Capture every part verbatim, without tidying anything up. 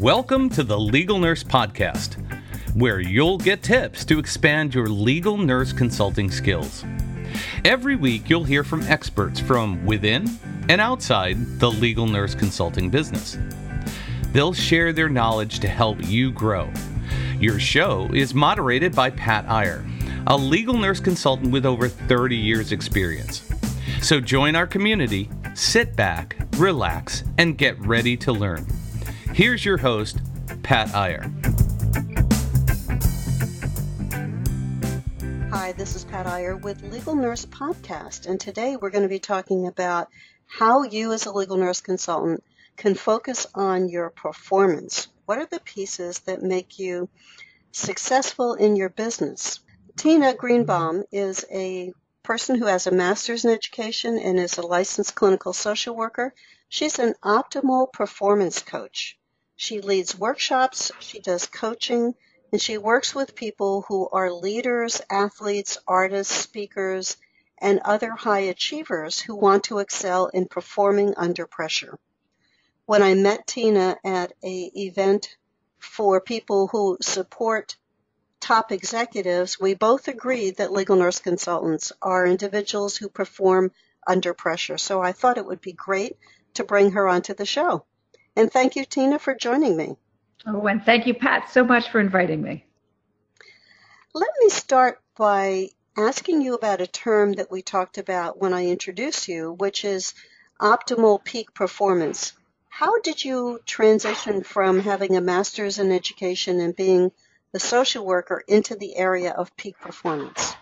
Welcome to the Legal Nurse Podcast, where you'll get tips to expand your legal nurse consulting skills. Every week, you'll hear from experts from within and outside the legal nurse consulting business. They'll share their knowledge to help you grow. Your show is moderated by Pat Iyer, a legal nurse consultant with over thirty years experience. So join our community, sit back, relax, and get ready to learn. Here's your host, Pat Iyer. Hi, this is Pat Iyer with Legal Nurse Podcast, and today we're going to be talking about how you as a legal nurse consultant can focus on your performance. What are the pieces that make you successful in your business? Tina Greenbaum is a person who has a master's in education and is a licensed clinical social worker. She's an optimal performance coach. She leads workshops, she does coaching, and she works with people who are leaders, athletes, artists, speakers, and other high achievers who want to excel in performing under pressure. When I met Tina at an event for people who support top executives, we both agreed that legal nurse consultants are individuals who perform under pressure. So I thought it would be great to bring her onto the show. And thank you, Tina, for joining me. Oh, and thank you, Pat, so much for inviting me. Let me start by asking you about a term that we talked about when I introduced you, which is optimal peak performance. How did you transition from having a master's in education and being a social worker into the area of peak performance?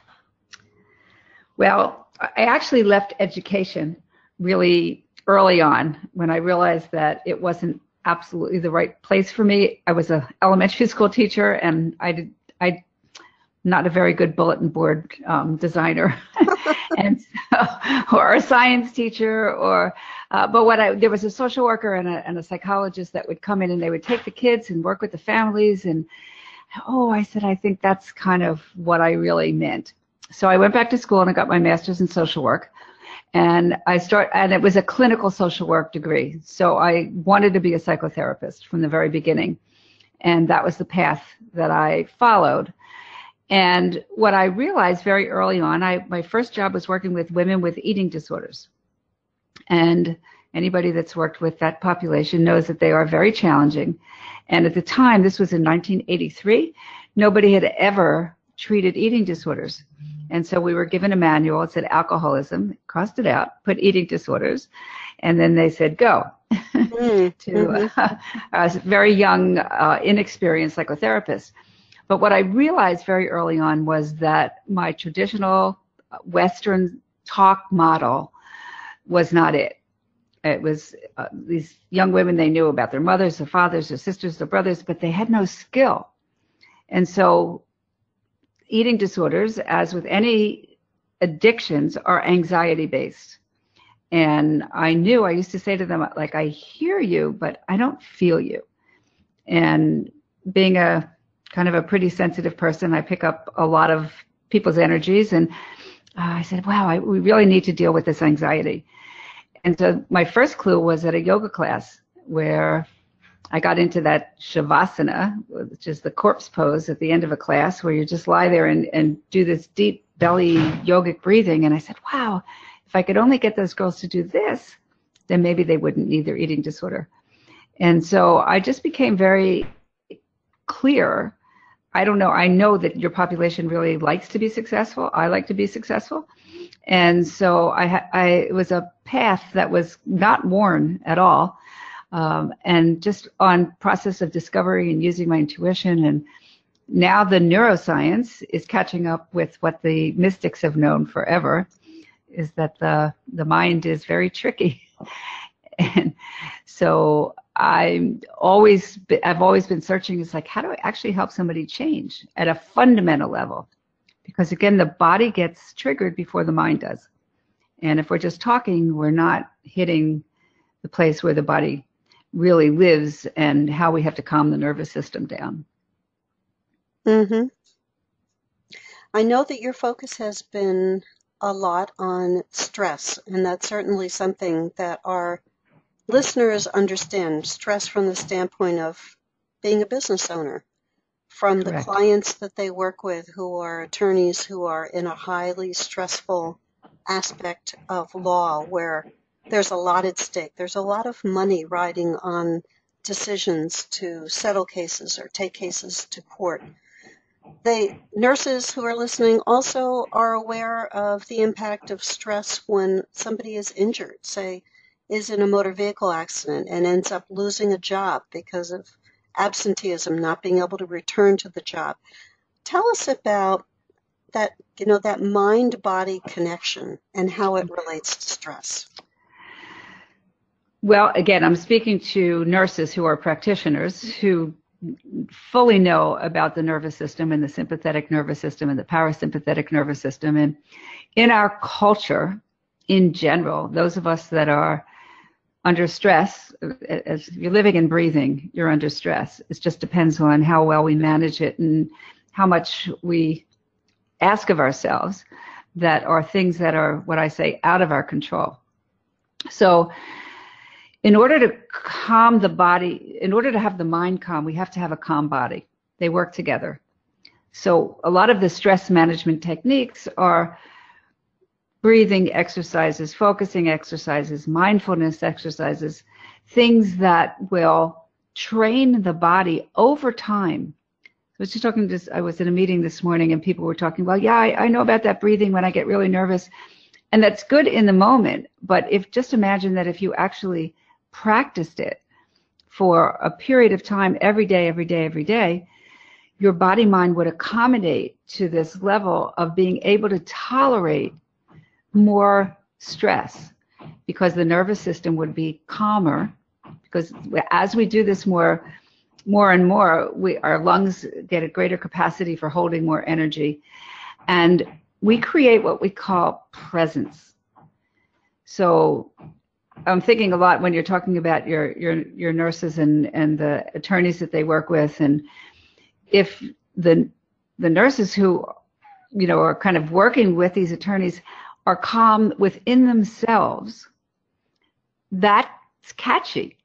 Well, I actually left education really early on when I realized that it wasn't absolutely the right place for me. I was an elementary school teacher, and I did, I not a very good bulletin board um, designer, and so, or a science teacher, or uh, but what I there was a social worker and a, and a psychologist that would come in and they would take the kids and work with the families, and oh, I said I think that's kind of what I really meant. So I went back to school and I got my master's in social work. And I start, and it was a clinical social work degree. So I wanted to be a psychotherapist from the very beginning. And that was the path that I followed. And what I realized very early on, I, my first job was working with women with eating disorders. And anybody that's worked with that population knows that they are very challenging. And at the time, this was in nineteen eighty-three, nobody had ever treated eating disorders. And so we were given a manual. It said alcoholism, crossed it out, put eating disorders, and then they said go mm, to mm-hmm. uh, a very young, uh, inexperienced psychotherapist. But what I realized very early on was that my traditional Western talk model was not it. It was uh, these young women, they knew about their mothers, their fathers, their sisters, their brothers, but they had no skill. And so eating disorders, as with any addictions, are anxiety-based. And I knew, I used to say to them, like, I hear you, but I don't feel you. And being a kind of a pretty sensitive person, I pick up a lot of people's energies. And uh, I said, wow, I, we really need to deal with this anxiety. And so my first clue was at a yoga class where I got into that Shavasana, which is the corpse pose at the end of a class where you just lie there and, and do this deep belly yogic breathing. And I said, wow, if I could only get those girls to do this, then maybe they wouldn't need their eating disorder. And so I just became very clear. I don't know. I know that your population really likes to be successful. I like to be successful. And so I, ha- I it was a path that was not worn at all. Um, and just on process of discovery and using my intuition. And now the neuroscience is catching up with what the mystics have known forever, is that the, the mind is very tricky. And so I'm always, I've always been searching, it's like, how do I actually help somebody change at a fundamental level? Because again, the body gets triggered before the mind does. And if we're just talking, we're not hitting the place where the body really lives and how we have to calm the nervous system down. Mm-hmm. I know that your focus has been a lot on stress, and that's certainly something that our listeners understand. Stress from the standpoint of being a business owner, from Correct. the clients that they work with who are attorneys who are in a highly stressful aspect of law where there's a lot at stake. There's a lot of money riding on decisions to settle cases or take cases to court. They, nurses who are listening also are aware of the impact of stress when somebody is injured, say, is in a motor vehicle accident and ends up losing a job because of absenteeism, not being able to return to the job. Tell us about that, you know, that mind-body connection and how it relates to stress. Well, again, I'm speaking to nurses who are practitioners who fully know about the nervous system and the sympathetic nervous system and the parasympathetic nervous system. And in our culture, in general, those of us that are under stress, as you're living and breathing, you're under stress. It just depends on how well we manage it and how much we ask of ourselves that are things that are, what I say, out of our control. So in order to calm the body, in order to have the mind calm, we have to have a calm body. They work together. So a lot of the stress management techniques are breathing exercises, focusing exercises, mindfulness exercises, things that will train the body over time. I was just talking to, I was in a meeting this morning and people were talking, well, yeah, I, I know about that breathing when I get really nervous. And that's good in the moment. But if just imagine that if you actually practiced it for a period of time, every day, every day, every day, your body mind would accommodate to this level of being able to tolerate more stress because the nervous system would be calmer. Because as we do this more, more and more, we, our lungs get a greater capacity for holding more energy. And we create what we call presence. So I'm thinking a lot when you're talking about your your your nurses and, and the attorneys that they work with. And if the the nurses who, you know, are kind of working with these attorneys are calm within themselves, that's catchy.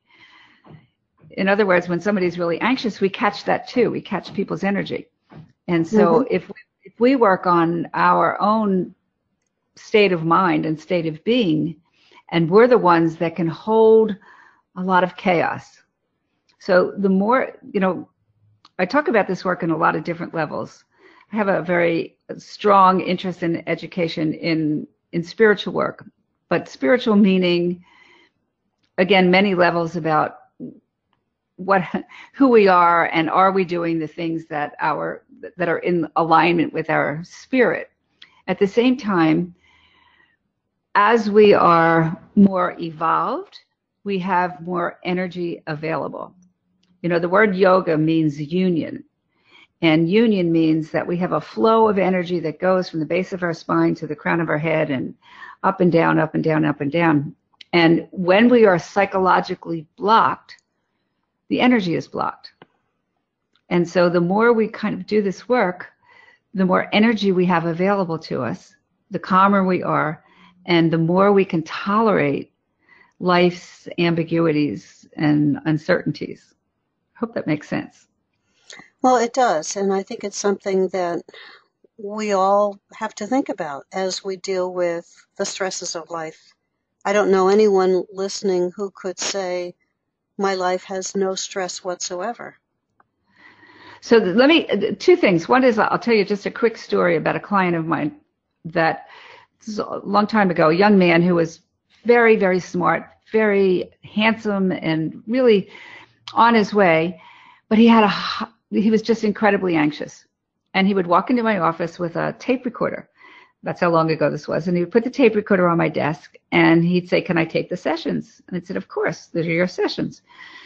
In other words, when somebody's really anxious, we catch that too. We catch people's energy. And so mm-hmm. if, we, if we work on our own state of mind and state of being, and we're the ones that can hold a lot of chaos. So the more, you know, I talk about this work in a lot of different levels. I have a very strong interest in education in, in spiritual work, but spiritual meaning, again, many levels about what, who we are and are we doing the things that our, that are in alignment with our spirit. At the same time, as we are more evolved, we have more energy available. You know, the word yoga means union. And union means that we have a flow of energy that goes from the base of our spine to the crown of our head and up and down, up and down, up and down. And when we are psychologically blocked, the energy is blocked. And so the more we kind of do this work, the more energy we have available to us, the calmer we are, and the more we can tolerate life's ambiguities and uncertainties. I hope that makes sense. Well, it does, and I think it's something that we all have to think about as we deal with the stresses of life. I don't know anyone listening who could say, my life has no stress whatsoever. So let me, two things. One is, I'll tell you just a quick story about a client of mine that a long time ago, a young man who was very, very smart, very handsome, and really on his way, but he had a he was just incredibly anxious. And he would walk into my office with a tape recorder. That's how long ago this was. And he would put the tape recorder on my desk and he'd say, can I tape the sessions? And I said, of course, those are your sessions.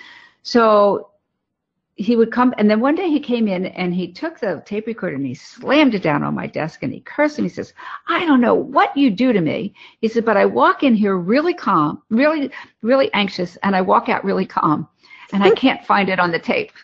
So he would come, and then one day he came in and he took the tape recorder and he slammed it down on my desk and he cursed and he says, I don't know what you do to me. He said, but I walk in here really calm, really, really anxious, and I walk out really calm, and I can't find it on the tape.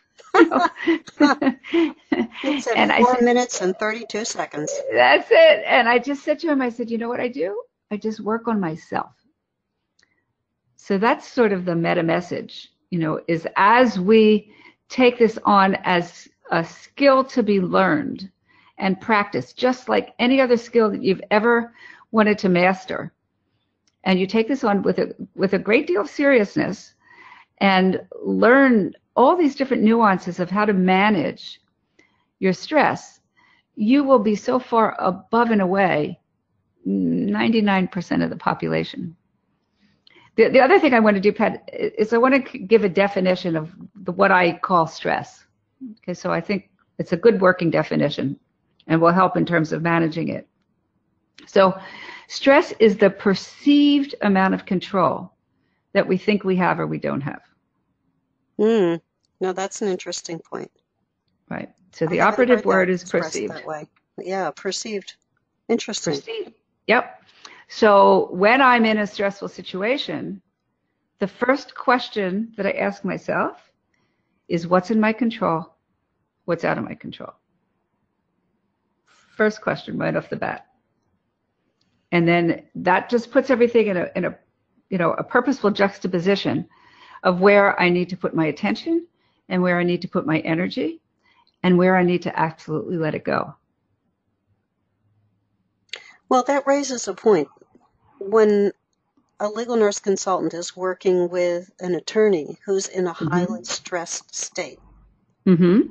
It said and four I said, minutes and thirty-two seconds. That's it. And I just said to him, I said, you know what I do? I just work on myself. So that's sort of the meta message, you know, is as we take this on as a skill to be learned and practiced, just like any other skill that you've ever wanted to master. And you take this on with a, with a great deal of seriousness and learn all these different nuances of how to manage your stress, you will be so far above and away ninety-nine percent of the population. The, the other thing I want to do, Pat, is I want to give a definition of the, what I call stress. Okay, so I think it's a good working definition and will help in terms of managing it. So stress is the perceived amount of control that we think we have or we don't have. Mm. No, that's an interesting point. Right. So the I haven't operative heard word that is expressed perceived. that way. Yeah, perceived. Interesting. Perceived. Yep. So when I'm in a stressful situation, the first question that I ask myself is, what's in my control? What's out of my control? First question right off the bat. And then that just puts everything in a, in a, you know, a purposeful juxtaposition of where I need to put my attention and where I need to put my energy and where I need to absolutely let it go. Well, that raises a point. When a legal nurse consultant is working with an attorney who's in a Mm-hmm. highly stressed state, Mm-hmm.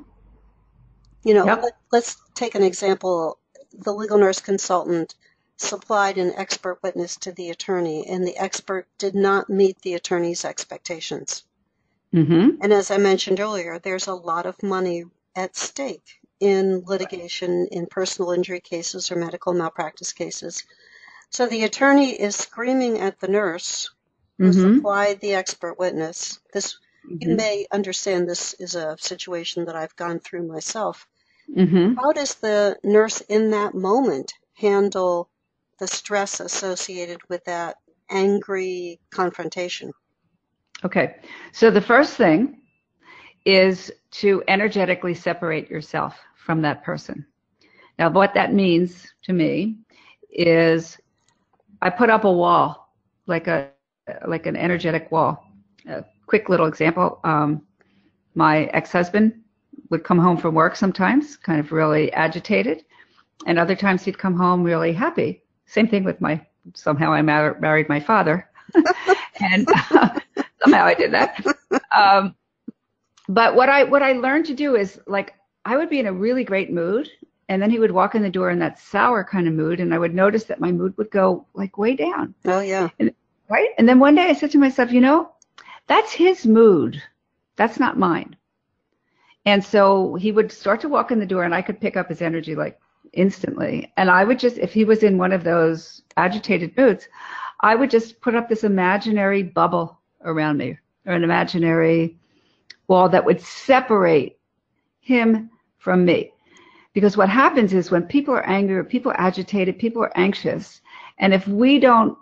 you know, Yep. let, let's take an example. The legal nurse consultant supplied an expert witness to the attorney, and the expert did not meet the attorney's expectations. Mm-hmm. And as I mentioned earlier, there's a lot of money at stake in litigation, in personal injury cases or medical malpractice cases. So the attorney is screaming at the nurse who Mm-hmm. supplied the expert witness. This, you Mm-hmm. may understand this is a situation that I've gone through myself. Mm-hmm. How does the nurse in that moment handle the stress associated with that angry confrontation? Okay. So the first thing is to energetically separate yourself from that person. Now, what that means to me is I put up a wall, like a like an energetic wall. A quick little example. Um, my ex-husband would come home from work sometimes, kind of really agitated, and other times he'd come home really happy. Same thing with my, somehow I mar- married my father, and uh, somehow I did that. Um, but what I what I learned to do is, like, I would be in a really great mood, and then he would walk in the door in that sour kind of mood, and I would notice that my mood would go like way down. Oh, yeah. And, right? And then one day I said to myself, you know, that's his mood. That's not mine. And so he would start to walk in the door, and I could pick up his energy like instantly. And I would just, if he was in one of those agitated moods, I would just put up this imaginary bubble around me, or an imaginary wall that would separate him from me. Because what happens is when people are angry, people are agitated, people are anxious, and if we don't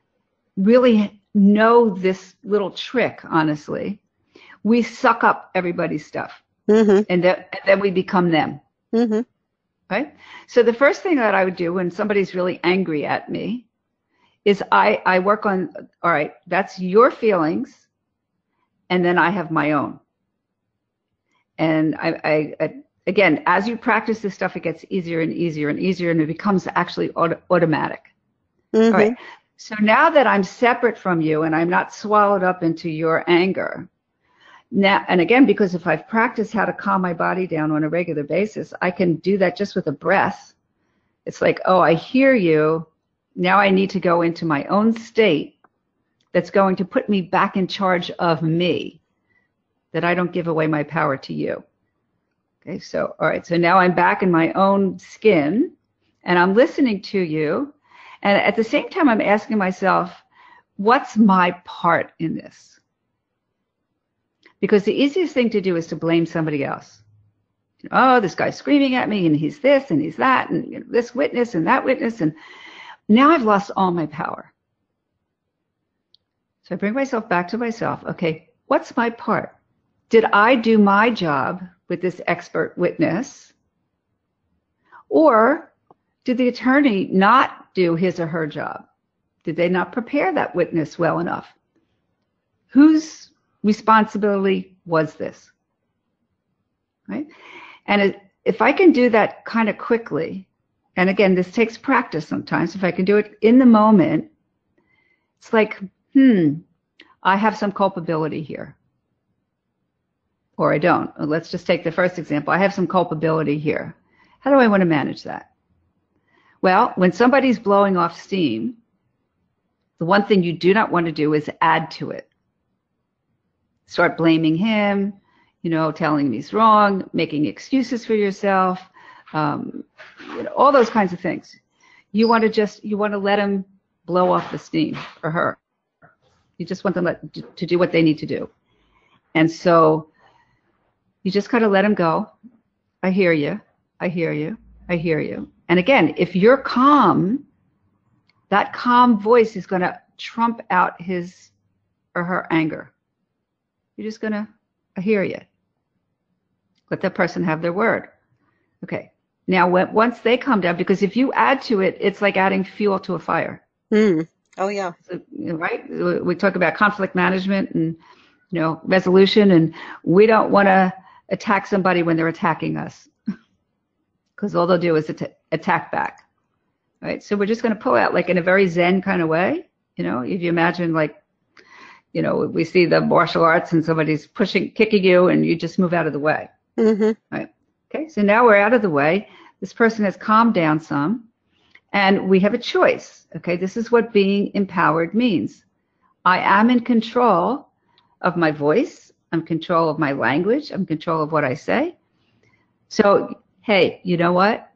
really know this little trick, honestly, we suck up everybody's stuff. Mm-hmm. And, th- and then we become them. Mm-hmm. Right? So the first thing that I would do when somebody's really angry at me is I, I work on, all right, that's your feelings, and then I have my own. And I, I, I again, as you practice this stuff, it gets easier and easier and easier, and it becomes actually auto- automatic. Mm-hmm. All right. So now that I'm separate from you and I'm not swallowed up into your anger, now, and again, because if I've practiced how to calm my body down on a regular basis, I can do that just with a breath. It's like, oh, I hear you. Now I need to go into my own state that's going to put me back in charge of me, that I don't give away my power to you. Okay, so, all right, so now I'm back in my own skin, and I'm listening to you. And at the same time, I'm asking myself, what's my part in this? Because the easiest thing to do is to blame somebody else. Oh, this guy's screaming at me, and he's this, and he's that, and you know, this witness, and that witness, and now I've lost all my power. So I bring myself back to myself. Okay, what's my part? Did I do my job with this expert witness? Or did the attorney not do his or her job? Did they not prepare that witness well enough? Whose responsibility was this? right? And it, if I can do that kind of quickly, and again, this takes practice sometimes, if I can do it in the moment, it's like, hmm, I have some culpability here. Or I don't. Let's just take the first example. I have some culpability here. How do I want to manage that? Well, when somebody's blowing off steam, the one thing you do not want to do is add to it. Start blaming him, you know, telling him he's wrong, making excuses for yourself, um, you know, all those kinds of things. You want to just, you want to let him blow off the steam, or her. You just want them let, to do what they need to do. And so you just kind of let them go. I hear you. I hear you. I hear you. And again, if you're calm, that calm voice is going to trump out his or her anger. You're just going to, I hear you. Let that person have their word. Okay. Now, when, once they calm down, because if you add to it, it's like adding fuel to a fire. Mm. Oh, yeah. So, right? We talk about conflict management and, you know, resolution, and we don't want to attack somebody when they're attacking us, because all they'll do is at- attack back. Right? So we're just going to pull out, like in a very Zen kind of way. You know, if you imagine, like, you know, we see the martial arts and somebody's pushing, kicking you, and you just move out of the way. Mm-hmm. Right? Okay, so now we're out of the way. This person has calmed down some, and we have a choice. Okay, this is what being empowered means. I am in control of my voice. I'm in control of my language. I'm in control of what I say. So, hey, you know what?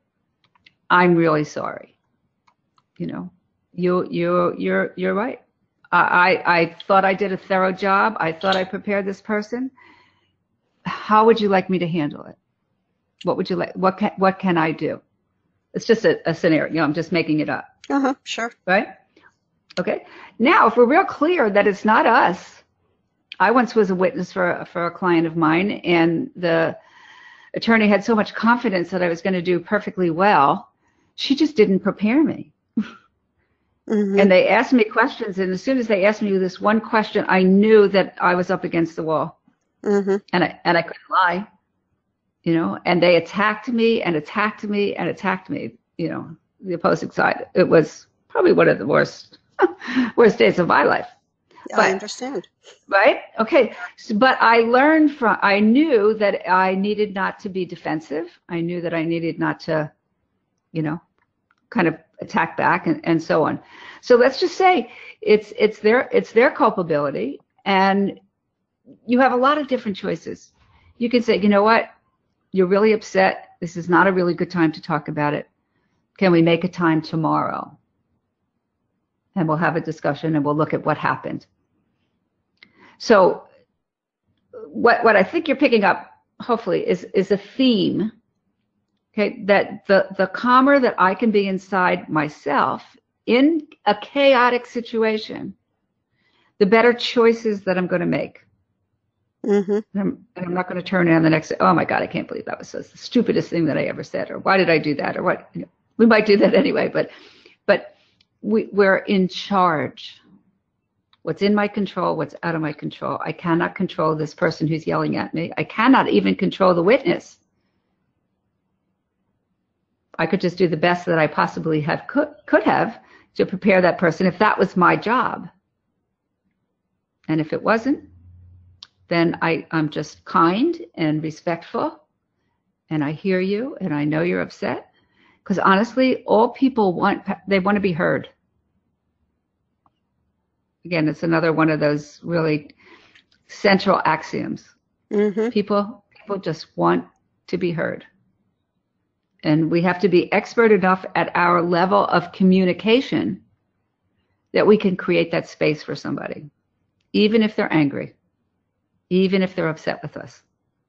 I'm really sorry. You know, you you you're you're right. I, I I thought I did a thorough job. I thought I prepared this person. How would you like me to handle it? What would you like? What can what can I do? It's just a, a scenario. You know, I'm just making it up. Uh-huh, sure. Right? Okay. Now, if we're real clear that it's not us, I once was a witness for for a client of mine, and the attorney had so much confidence that I was going to do perfectly well. She just didn't prepare me. Mm-hmm. And they asked me questions, and as soon as they asked me this one question, I knew that I was up against the wall. Mm-hmm. And I and I couldn't lie, you know. And they attacked me and attacked me and attacked me, you know, the opposing side. It was probably one of the worst worst days of my life. But, I understand. Right? Okay. So, but I learned from, I knew that I needed not to be defensive. I knew that I needed not to, you know, kind of attack back and, and so on. So let's just say it's it's their it's their culpability, and you have a lot of different choices. You can say, you know what, you're really upset. This is not a really good time to talk about it. Can we make a time tomorrow? And we'll have a discussion and we'll look at what happened. So what what I think you're picking up, hopefully, is is a theme. Okay, that the, the calmer that I can be inside myself in a chaotic situation, the better choices that I'm going to make. Mm-hmm. And, I'm, and I'm not going to turn around the next day, oh my God, I can't believe that was the stupidest thing that I ever said, or why did I do that, or what? You know, we might do that anyway, but but we, we're in charge. What's in my control, what's out of my control. I cannot control this person who's yelling at me. I cannot even control the witness. I could just do the best that I possibly have could, could have to prepare that person if that was my job. And if it wasn't, then I, I'm just kind and respectful, and I hear you, and I know you're upset. Because honestly, all people want, they want to be heard. Again, it's another one of those really central axioms. Mm-hmm. People, people just want to be heard. And we have to be expert enough at our level of communication that we can create that space for somebody, even if they're angry, even if they're upset with us.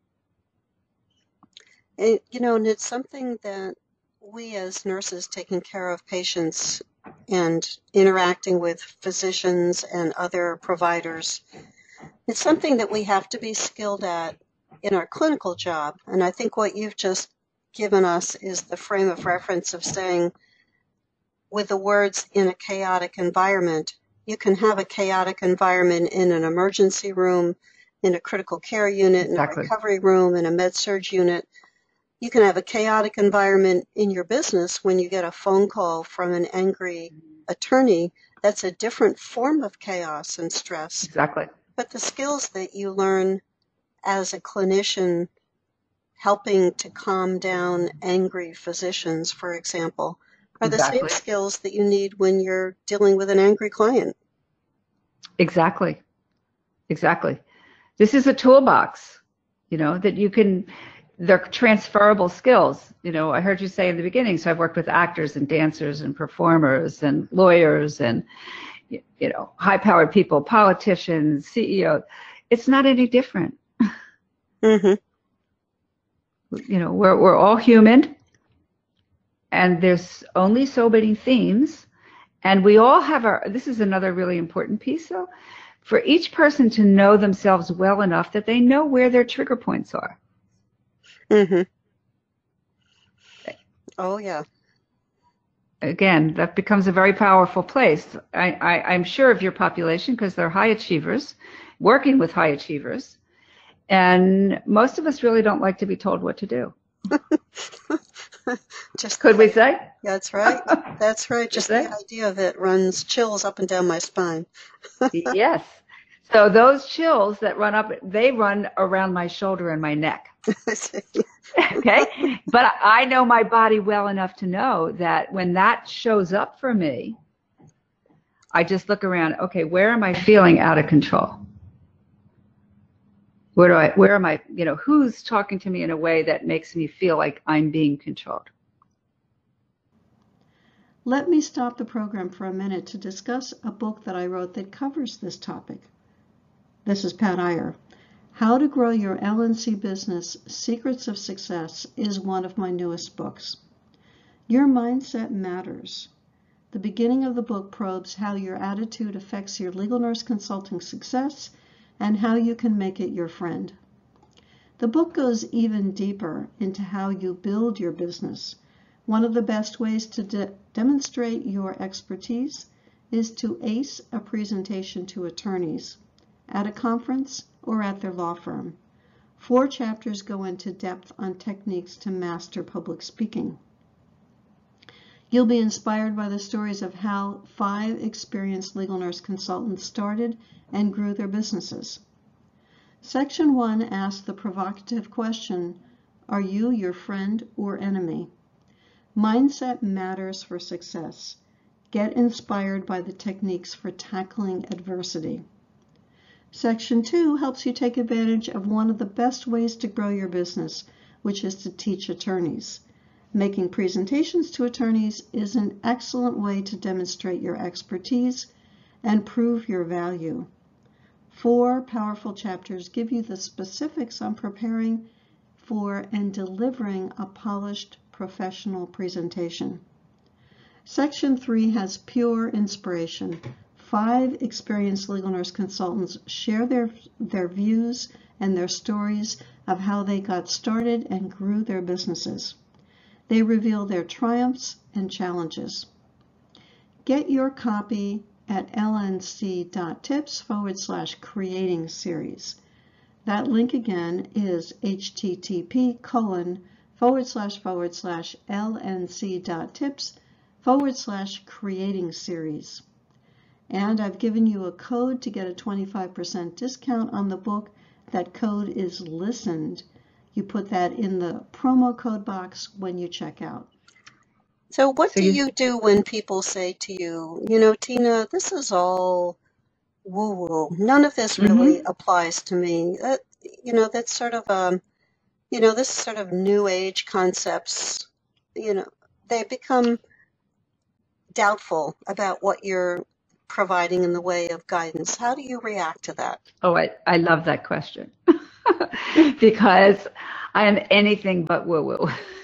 And, you know, and it's something that we as nurses taking care of patients and interacting with physicians and other providers, it's something that we have to be skilled at in our clinical job. And I think what you've just given us is the frame of reference of saying, with the words in a chaotic environment, you can have a chaotic environment in an emergency room, in a critical care unit, Exactly. in a recovery room, in a med-surg unit. You can have a chaotic environment in your business when you get a phone call from an angry attorney. That's a different form of chaos and stress. Exactly. But the skills that you learn as a clinician helping to calm down angry physicians, for example, are the Exactly. same skills that you need when you're dealing with an angry client. Exactly. Exactly. This is a toolbox, you know, that you can, they're transferable skills. You know, I heard you say in the beginning, so I've worked with actors and dancers and performers and lawyers and, you know, high-powered people, politicians, C E Os. It's not any different. Mm-hmm. You know, we're we're all human, and there's only so many themes, and we all have our, this is another really important piece though, for each person to know themselves well enough that they know where their trigger points are. Mm-hmm. Oh, yeah. Again, that becomes a very powerful place. I, I, I'm sure of your population because they're high achievers, working with high achievers, and most of us really don't like to be told what to do. Just Could we say? That's right. That's right. Just Is the it? idea of it runs chills up and down my spine. Yes. So those chills that run up, they run around my shoulder and my neck. Okay? But I know my body well enough to know that when that shows up for me, I just look around, okay, where am I feeling out of control? Where do I, where am I, you know, who's talking to me in a way that makes me feel like I'm being controlled? Let me stop the program for a minute to discuss a book that I wrote that covers this topic. This is Pat Iyer. How to Grow Your L N C Business, Secrets of Success is one of my newest books. Your mindset matters. The beginning of the book probes how your attitude affects your legal nurse consulting success and how you can make it your friend. The book goes even deeper into how you build your business. One of the best ways to de- demonstrate your expertise is to ace a presentation to attorneys at a conference or at their law firm. Four chapters go into depth on techniques to master public speaking. You'll be inspired by the stories of how five experienced legal nurse consultants started and grew their businesses. Section one asks the provocative question, are you your friend or enemy? Mindset matters for success. Get inspired by the techniques for tackling adversity. Section two helps you take advantage of one of the best ways to grow your business, which is to teach attorneys. Making presentations to attorneys is an excellent way to demonstrate your expertise and prove your value. Four powerful chapters give you the specifics on preparing for and delivering a polished professional presentation. Section three has pure inspiration. Five experienced legal nurse consultants share their, their views and their stories of how they got started and grew their businesses. They reveal their triumphs and challenges. Get your copy at lnc.tips forward slash creating series. That link again is http colon forward slash forward slash lnc.tips forward slash creating series. And I've given you a code to get a twenty-five percent discount on the book. That code is listened. You put that in the promo code box when you check out. So what So do you- you do when people say to you, you know, Tina, this is all woo-woo. None of this really Mhm. applies to me. That, you know, that's sort of, um, you know, this sort of new age concepts, you know, they become doubtful about what you're providing in the way of guidance. How do you react to that? Oh, I, I love that question because I am anything but woo-woo.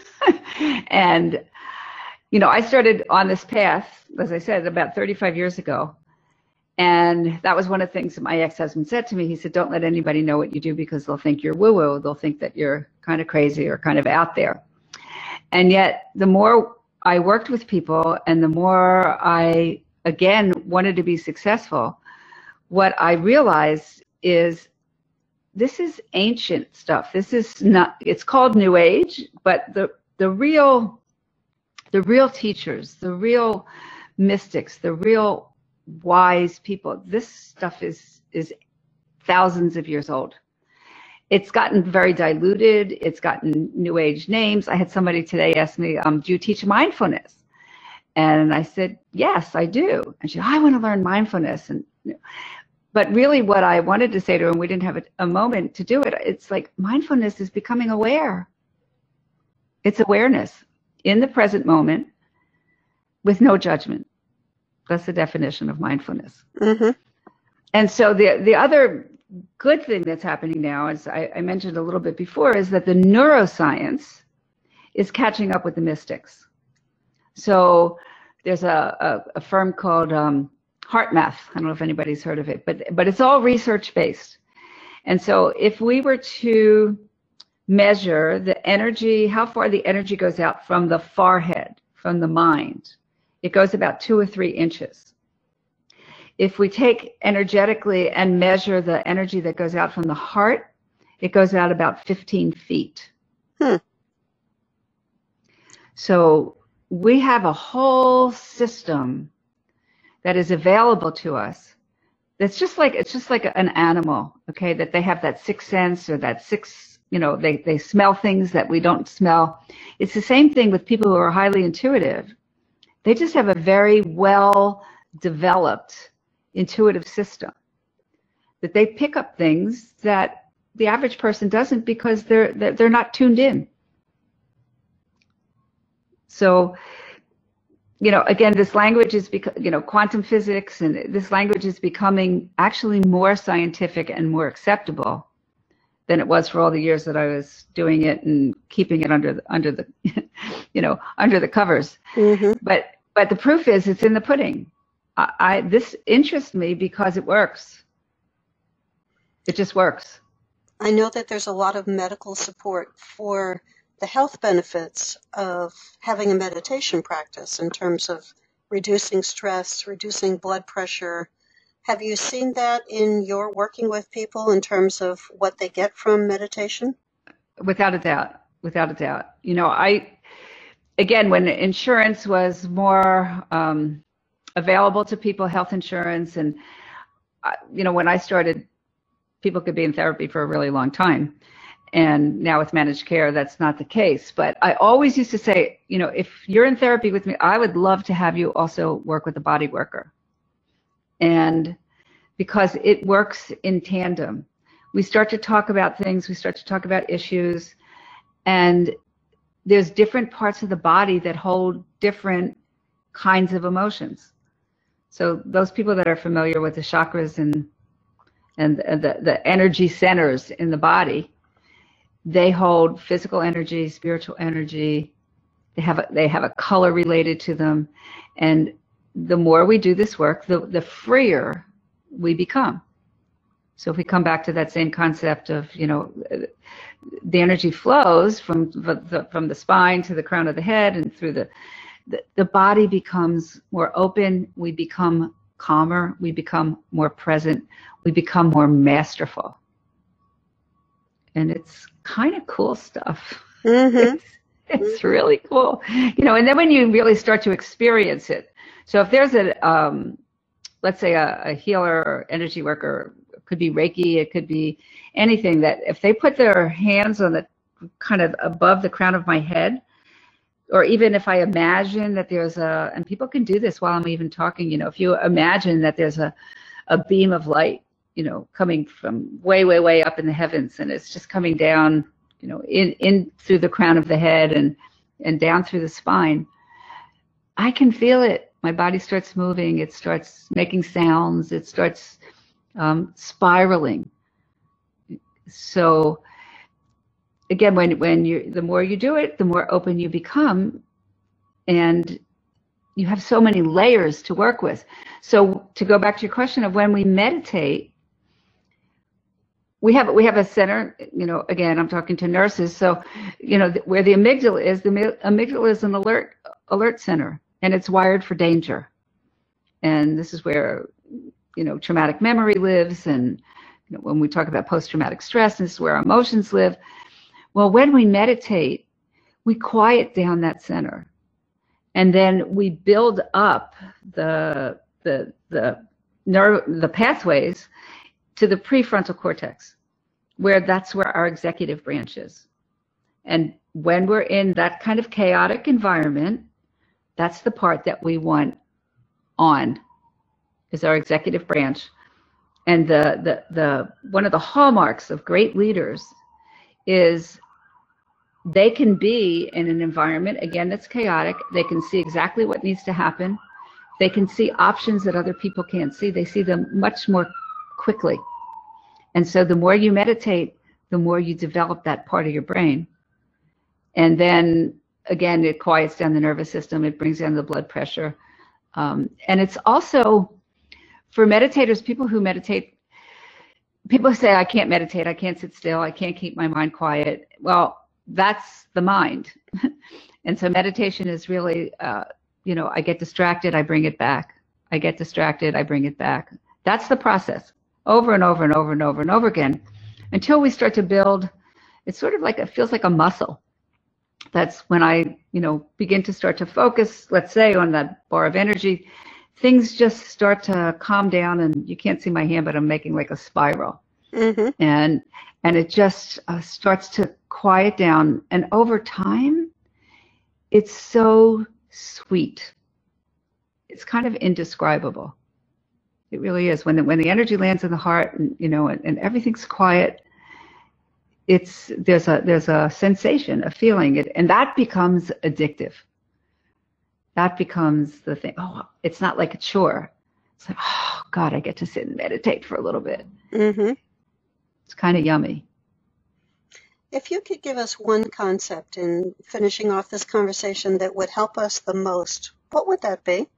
And, you know, I started on this path, as I said, about thirty-five years ago. And that was one of the things that my ex-husband said to me. He said, don't let anybody know what you do because they'll think you're woo-woo. They'll think that you're kind of crazy or kind of out there. And yet the more I worked with people and the more I, again, wanted to be successful, what I realized is this is ancient stuff. This is not, it's called New Age, but the, the real, the real teachers, the real mystics, the real wise people, this stuff is, is thousands of years old. It's gotten very diluted. It's gotten New Age names. I had somebody today ask me, um, do you teach mindfulness? And I said, yes, I do. And she said, I want to learn mindfulness. And, but really what I wanted to say to her, and we didn't have a, a moment to do it, it's like mindfulness is becoming aware. It's awareness in the present moment with no judgment. That's the definition of mindfulness. Mm-hmm. And so the, the other good thing that's happening now, as I, I mentioned a little bit before, is that the neuroscience is catching up with the mystics. So there's a, a, a firm called um, HeartMath. I don't know if anybody's heard of it, but but it's all research based. And so if we were to measure the energy, how far the energy goes out from the forehead, from the mind, it goes about two or three inches. If we take energetically and measure the energy that goes out from the heart, it goes out about fifteen feet. Hmm. So we have a whole system that is available to us. That's just like, it's just like an animal, okay, that they have that sixth sense or that sixth, you know, they, they smell things that we don't smell. It's the same thing with people who are highly intuitive. They just have a very well developed intuitive system that they pick up things that the average person doesn't because they're they're not tuned in. So, you know, again, this language is, bec- you know, quantum physics, and this language is becoming actually more scientific and more acceptable than it was for all the years that I was doing it and keeping it under the, under the, you know, under the covers. Mm-hmm. But but the proof is it's in the pudding. I, I this interests me because it works. It just works. I know that there's a lot of medical support for the health benefits of having a meditation practice in terms of reducing stress, reducing blood pressure. Have you seen that in your working with people in terms of what they get from meditation? Without a doubt, without a doubt. You know, I, again, when insurance was more um, available to people, health insurance, and, uh, you know, when I started, people could be in therapy for a really long time. And now with managed care, that's not the case. But I always used to say, you know, if you're in therapy with me, I would love to have you also work with a body worker. And because it works in tandem. We start to talk about things, we start to talk about issues, and there's different parts of the body that hold different kinds of emotions. So those people that are familiar with the chakras and and the, the energy centers in the body, they hold physical energy, spiritual energy. They have a, they have a color related to them. And the more we do this work, the, the freer we become. So if we come back to that same concept of, you know, the energy flows from the, from the spine to the crown of the head and through the, the, the body becomes more open. We become calmer. We become more present. We become more masterful. And it's kind of cool stuff. Mm-hmm. It's, it's really cool. You know, and then when you really start to experience it. So if there's a, um, let's say a, a healer or energy worker, it could be Reiki, it could be anything, that if they put their hands on the kind of above the crown of my head, or even if I imagine that there's a, and people can do this while I'm even talking, you know, if you imagine that there's a, a beam of light, you know, coming from way, way, way up in the heavens, and it's just coming down, you know, in, in through the crown of the head and, and down through the spine, I can feel it. My body starts moving. It starts making sounds. It starts um, spiraling. So again, when, when you, the more you do it, the more open you become, and you have so many layers to work with. So to go back to your question of when we meditate, we have we have a center, you know, again, I'm talking to nurses. So, you know, where the amygdala is, the amygdala is an alert alert center, and it's wired for danger. And this is where, you know, traumatic memory lives, and you know, when we talk about post-traumatic stress, this is where our emotions live. Well, when we meditate, we quiet down that center, and then we build up the the the nerve the pathways to the prefrontal cortex, where that's where our executive branch is. And when we're in that kind of chaotic environment, that's the part that we want on, is our executive branch. And the the the one of the hallmarks of great leaders is they can be in an environment, again, that's chaotic. They can see exactly what needs to happen. They can see options that other people can't see. They see them much more quickly. And so the more you meditate, the more you develop that part of your brain. And then, again, it quiets down the nervous system. It brings down the blood pressure. Um, and it's also, for meditators, people who meditate, people say, I can't meditate, I can't sit still, I can't keep my mind quiet. Well, that's the mind. And so meditation is really, uh, you know, I get distracted, I bring it back. I get distracted, I bring it back. That's the process, over and over and over and over and over again, until we start to build. It's sort of like, it feels like a muscle. That's when I, you know, begin to start to focus, let's say, on that bar of energy, things just start to calm down, and you can't see my hand, but I'm making like a spiral. Mm-hmm. And and it just uh, starts to quiet down. And over time, it's so sweet. It's kind of indescribable. It really is. When the, when the energy lands in the heart, and you know, and, and everything's quiet, it's there's a there's a sensation, a feeling, it, and that becomes addictive. That becomes the thing. Oh, it's not like a chore. It's like, oh God, I get to sit and meditate for a little bit. Mm-hmm. It's kind of yummy. If you could give us one concept in finishing off this conversation that would help us the most, what would that be?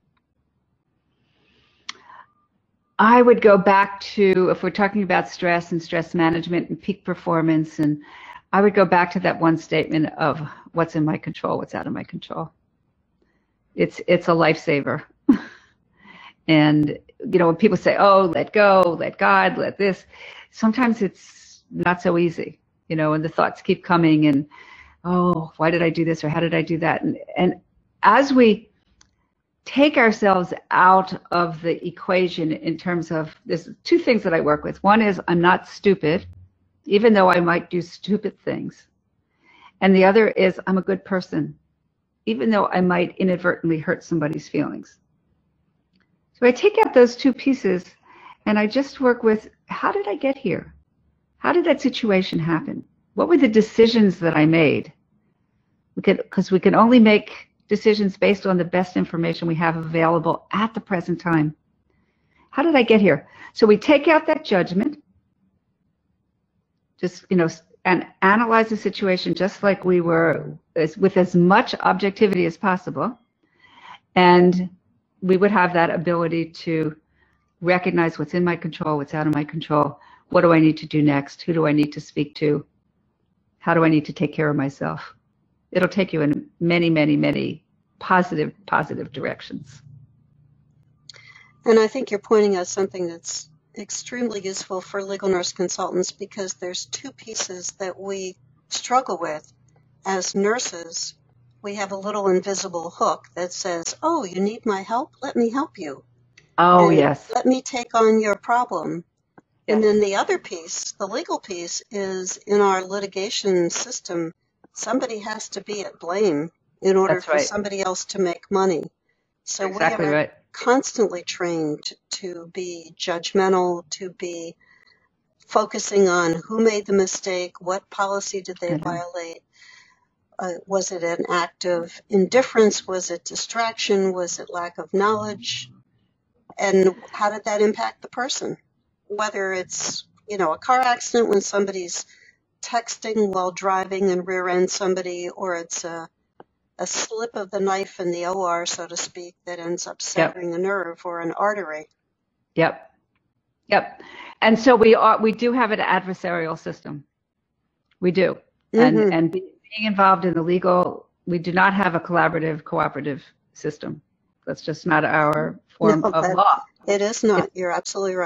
I would go back to, if we're talking about stress and stress management and peak performance, and I would go back to that one statement of what's in my control, what's out of my control. It's it's a lifesaver. And, you know, when people say, oh, let go, let God, let this, sometimes it's not so easy, you know, and the thoughts keep coming and, oh, why did I do this or how did I do that? And, and as we take ourselves out of the equation in terms of, there's two things that I work with. One is I'm not stupid, even though I might do stupid things. And the other is I'm a good person, even though I might inadvertently hurt somebody's feelings. So I take out those two pieces and I just work with, how did I get here? How did that situation happen? What were the decisions that I made? We could, because we can only make decisions based on the best information we have available at the present time. How did I get here? So we take out that judgment, just, you know, and analyze the situation just like we were, as, with as much objectivity as possible. And we would have that ability to recognize what's in my control, what's out of my control. What do I need to do next? Who do I need to speak to? How do I need to take care of myself? It'll take you in many, many, many positive, positive directions. And I think you're pointing out something that's extremely useful for legal nurse consultants, because there's two pieces that we struggle with. As nurses, we have a little invisible hook that says, oh, you need my help? Let me help you. Oh, and yes. Let me take on your problem. Yes. And then the other piece, the legal piece, is in our litigation system, somebody has to be at blame in order That's for right. somebody else to make money. So Exactly we are right. constantly trained to be judgmental, to be focusing on who made the mistake, what policy did they mm-hmm. violate. Uh, was it an act of indifference? Was it distraction? Was it lack of knowledge? And how did that impact the person? Whether it's, you know, a car accident when somebody's texting while driving and rear ends somebody, or it's a, a slip of the knife in the O R, so to speak, that ends up severing yep. a nerve or an artery. Yep. Yep. And so we are, we do have an adversarial system. We do. Mm-hmm. And, and being involved in the legal, we do not have a collaborative, cooperative system. That's just not our form no, of law. It is not. It, You're absolutely right.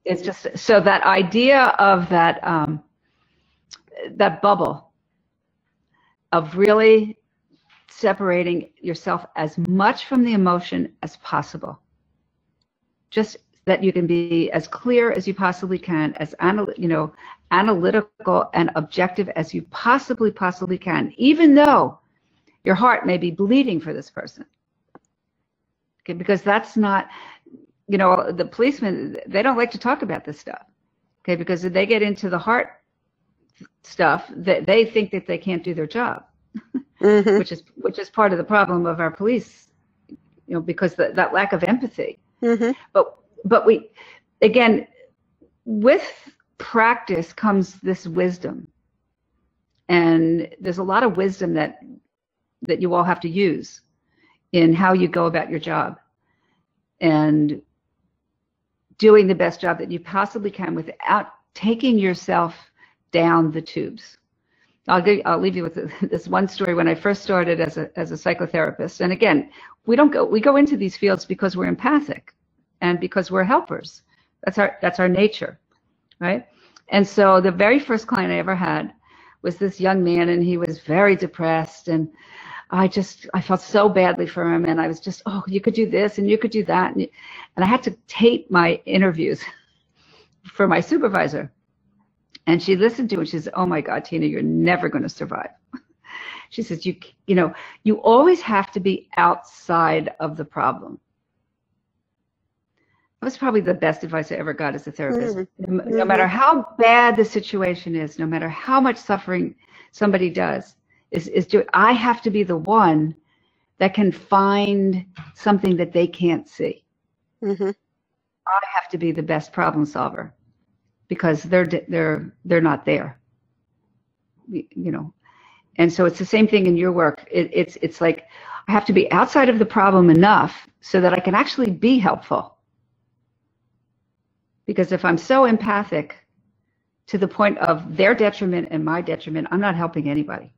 It's just so that idea of that um, that bubble of really separating yourself as much from the emotion as possible. Just that you can be as clear as you possibly can, as anal- you know, analytical and objective as you possibly possibly can, even though your heart may be bleeding for this person. Okay, because that's not, you know, the policemen, they don't like to talk about this stuff. Okay, because if they get into the heart stuff, that they think that they can't do their job, mm-hmm. which is which is part of the problem of our police, you know, because the, that lack of empathy. Mm-hmm. But but we, again, with practice comes this wisdom, and there's a lot of wisdom that that you all have to use in how you go about your job and doing the best job that you possibly can without taking yourself down the tubes. I'll give, I'll leave you with this one story. When I first started as a as a psychotherapist, and again, we don't go we go into these fields because we're empathic and because we're helpers. That's our that's our nature, right? And so the very first client I ever had was this young man, and he was very depressed, and I just I felt so badly for him, and I was just, oh, you could do this and you could do that, and, and I had to tape my interviews for my supervisor. And she listened to it. She said, "Oh my God, Tina, you're never going to survive." She says, "You, you know, you always have to be outside of the problem." That was probably the best advice I ever got as a therapist. Mm-hmm. No, no matter how bad the situation is, no matter how much suffering somebody does, is is do I have to be the one that can find something that they can't see. Mm-hmm. I have to be the best problem solver, because they're they're they're not there, you know. And so it's the same thing in your work. It, it's it's like I have to be outside of the problem enough so that I can actually be helpful. Because if I'm so empathic to the point of their detriment and my detriment, I'm not helping anybody.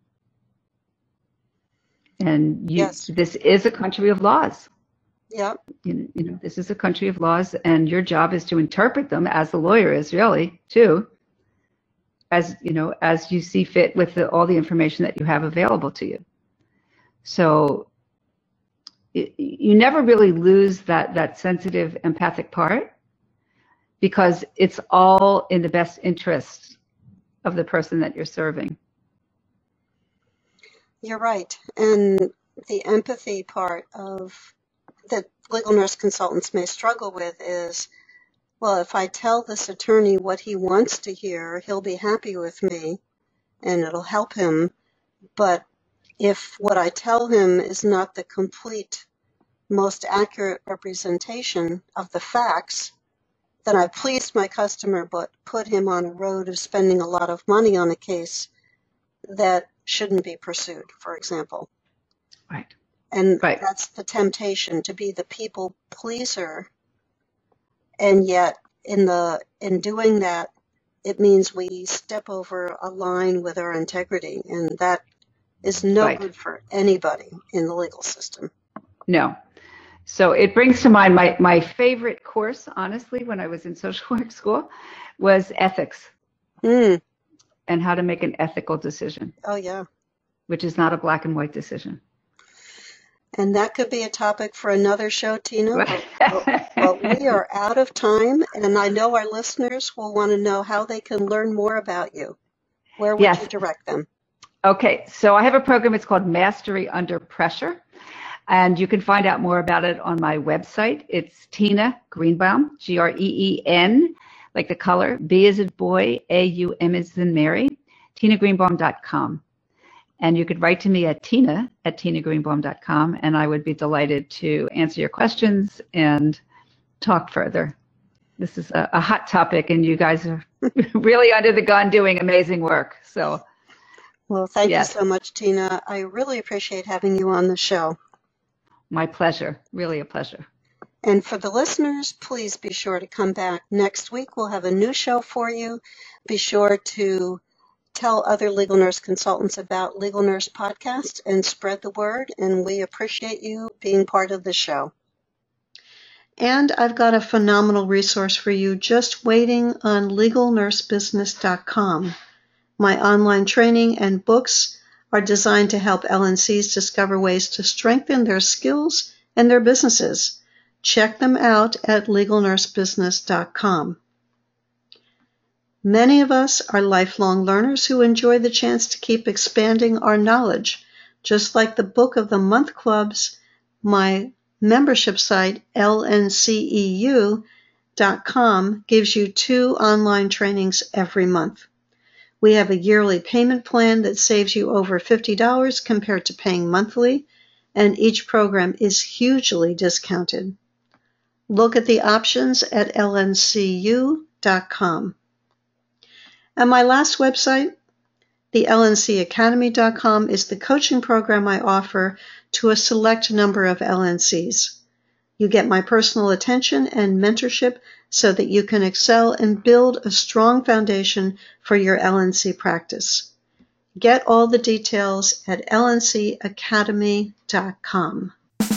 And you, yes. This is a country of laws. Yeah. You, you know, this is a country of laws, and your job is to interpret them, as the lawyer is really too, as you know, as you see fit with the, all the information that you have available to you. So it, you never really lose that that sensitive, empathic part, because it's all in the best interest of the person that you're serving. You're right, and the empathy part of that legal nurse consultants may struggle with is, well, if I tell this attorney what he wants to hear, he'll be happy with me and it'll help him. But if what I tell him is not the complete, most accurate representation of the facts, then I've pleased my customer but put him on a road of spending a lot of money on a case that shouldn't be pursued, for example. Right. And right. That's the temptation, to be the people pleaser. And yet in the in doing that, it means we step over a line with our integrity, and that is no right. good for anybody in the legal system. No. So it brings to mind my, my favorite course, honestly, when I was in social work school, was ethics. Mm. And how to make an ethical decision. Oh, yeah. Which is not a black and white decision. And that could be a topic for another show, Tina. But, but we are out of time, and I know our listeners will want to know how they can learn more about you. Where would yes. you direct them? Okay, so I have a program. It's called Mastery Under Pressure, and you can find out more about it on my website. It's Tina Greenbaum, G R E E N, like the color, B as in boy, A U M as in Mary, tina greenbaum dot com. And you could write to me at tina at tina greenbaum dot com, and I would be delighted to answer your questions and talk further. This is a, a hot topic, and you guys are really under the gun doing amazing work. So, well, thank yes. you so much, Tina. I really appreciate having you on the show. My pleasure. Really a pleasure. And for the listeners, please be sure to come back next week. We'll have a new show for you. Be sure to tell other legal nurse consultants about Legal Nurse Podcast and spread the word. And we appreciate you being part of the show. And I've got a phenomenal resource for you just waiting on legal nurse business dot com. My online training and books are designed to help L N Cs discover ways to strengthen their skills and their businesses. Check them out at legal nurse business dot com. Many of us are lifelong learners who enjoy the chance to keep expanding our knowledge. Just like the Book of the Month clubs, my membership site, L N C E U dot com, gives you two online trainings every month. We have a yearly payment plan that saves you over fifty dollars compared to paying monthly, and each program is hugely discounted. Look at the options at L N C U dot com. And my last website, the L N C Academy dot com, is the coaching program I offer to a select number of L N Cs. You get my personal attention and mentorship so that you can excel and build a strong foundation for your L N C practice. Get all the details at L N C Academy dot com.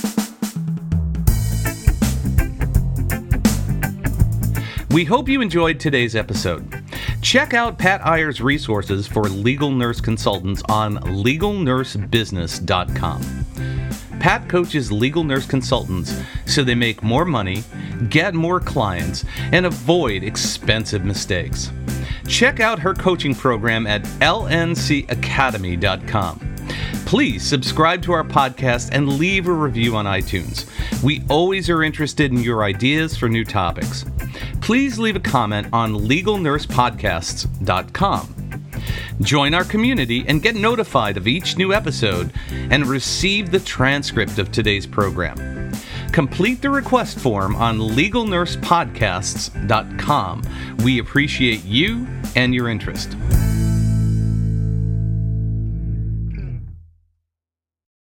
We hope you enjoyed today's episode. Check out Pat Iyer's resources for legal nurse consultants on legal nurse business dot com. Pat coaches legal nurse consultants so they make more money, get more clients, and avoid expensive mistakes. Check out her coaching program at L N C Academy dot com. Please subscribe to our podcast and leave a review on iTunes. We always are interested in your ideas for new topics. Please leave a comment on legal nurse podcasts dot com. Join our community and get notified of each new episode and receive the transcript of today's program. Complete the request form on legal nurse podcasts dot com. We appreciate you and your interest.